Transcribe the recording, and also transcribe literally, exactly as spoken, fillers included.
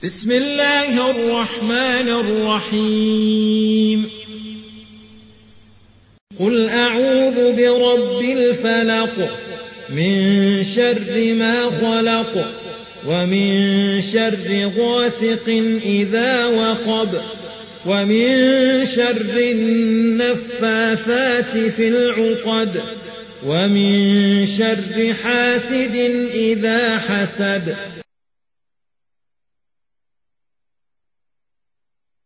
بسم الله الرحمن الرحيم قل أعوذ برب الفلق من شر ما خلق ومن شر غاسق إذا وقب ومن شر النفاثات في العقد ومن شر حاسد إذا حسد